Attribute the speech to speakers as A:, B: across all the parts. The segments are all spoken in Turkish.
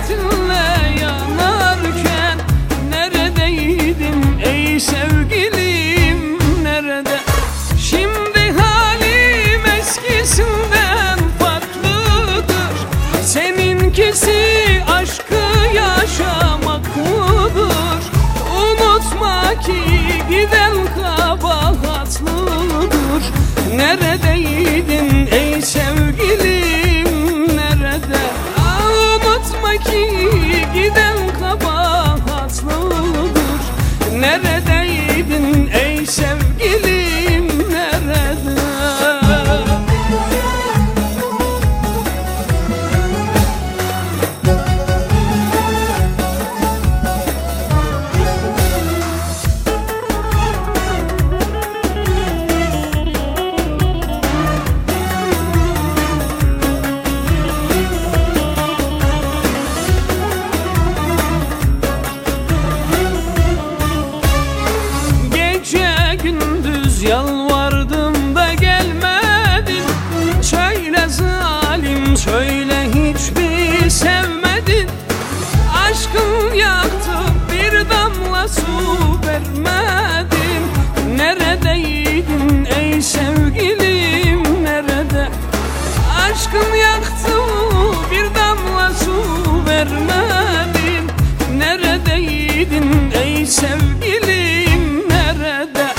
A: hasretinle yanarken neredeydin ey sevgilim, nerede? Şimdi halim eskisinden farklıdır. Seninkisi aşkı yaşamak mıdır? Unutma ki giden kabahatlıdır. Neredeydin ey sevgilim, nerede? Unutma ki giden kabahatlıdır. Neredeydin ey sevgilim, nerede? Yalvardım da gelmedin. Söyle zalim söyle, hiçbir sevmedin. Aşkın yaktı, bir damla su vermedin. Neredeydin ey sevgilim, nerede? Aşkın yaktı, bir damla su vermedin. Neredeydin ey sevgilim, nerede?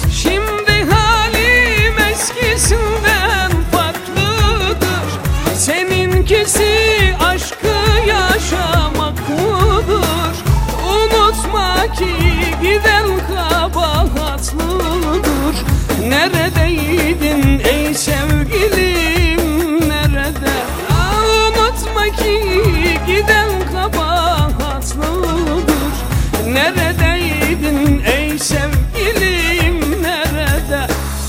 A: Eskisinden farklıdır. Seninkisi aşkı yaşamak mıdır? Unutma ki giden kabahatlıdır. Neredeydin ey sevgilim, nerede? Unutma ki giden kabahatlıdır. Neredeydin ey sevgilim, nerede?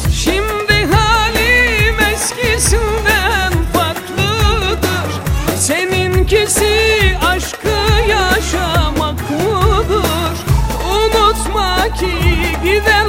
A: Eskisinden farklıdır. Seninkisi aşkı yaşamak mıdır? Unutma ki giden